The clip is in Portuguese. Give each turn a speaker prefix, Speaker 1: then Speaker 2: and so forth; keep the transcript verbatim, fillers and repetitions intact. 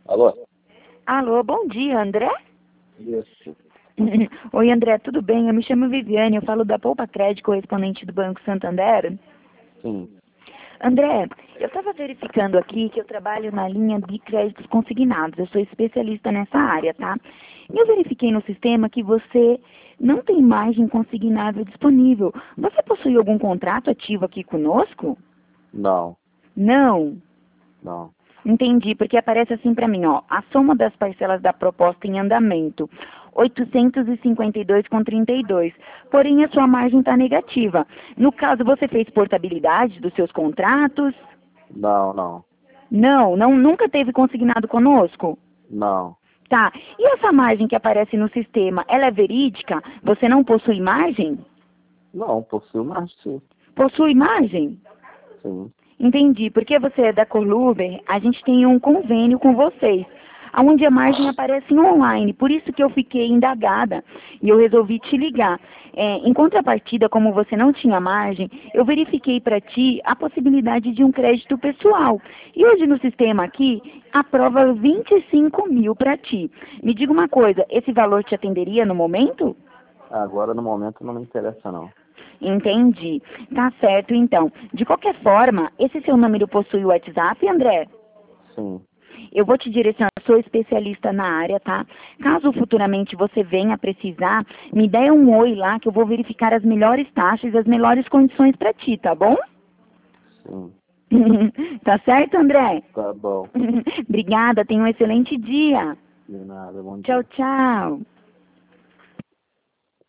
Speaker 1: Alô?
Speaker 2: Alô, bom dia, André?
Speaker 1: Isso.
Speaker 2: Oi, André, tudo bem? Eu me chamo Viviane, eu falo da Poupa Crédito, correspondente do Banco Santander.
Speaker 1: Sim.
Speaker 2: André, eu estava verificando aqui que eu trabalho na linha de créditos consignados, eu sou especialista nessa área, tá? E eu verifiquei no sistema que você não tem margem consignável disponível. Você possui algum contrato ativo aqui conosco?
Speaker 1: Não,
Speaker 2: Não.
Speaker 1: não.
Speaker 2: Entendi, porque aparece assim para mim, ó, a soma das parcelas da proposta em andamento, oitocentos e cinquenta e dois vírgula trinta e dois. Porém, a sua margem está negativa. No caso, você fez portabilidade dos seus contratos?
Speaker 1: Não, não.
Speaker 2: Não, não, nunca teve consignado conosco?
Speaker 1: Não.
Speaker 2: Tá. E essa margem que aparece no sistema, ela é verídica? Você não possui margem?
Speaker 1: Não, possui mais sim.
Speaker 2: Possui margem?
Speaker 1: Sim.
Speaker 2: Entendi, porque você é da Corluber, a gente tem um convênio com vocês, onde a margem aparece online, por isso que eu fiquei indagada e eu resolvi te ligar. É, em contrapartida, como você não tinha margem, eu verifiquei para ti a possibilidade de um crédito pessoal. E hoje no sistema aqui, aprova vinte e cinco mil para ti. Me diga uma coisa, esse valor te atenderia no momento?
Speaker 1: Agora no momento não me interessa não.
Speaker 2: Entendi. Tá certo, então. De qualquer forma, esse seu número possui o WhatsApp, André?
Speaker 1: Sim.
Speaker 2: Eu vou te direcionar, eu sou especialista na área, tá? Caso futuramente você venha precisar, me dê um oi lá que eu vou verificar as melhores taxas e as melhores condições para ti, tá bom?
Speaker 1: Sim.
Speaker 2: Tá certo, André?
Speaker 1: Tá bom.
Speaker 2: Obrigada, tenha um excelente dia.
Speaker 1: De nada, bom
Speaker 2: Tchau,
Speaker 1: dia.
Speaker 2: tchau.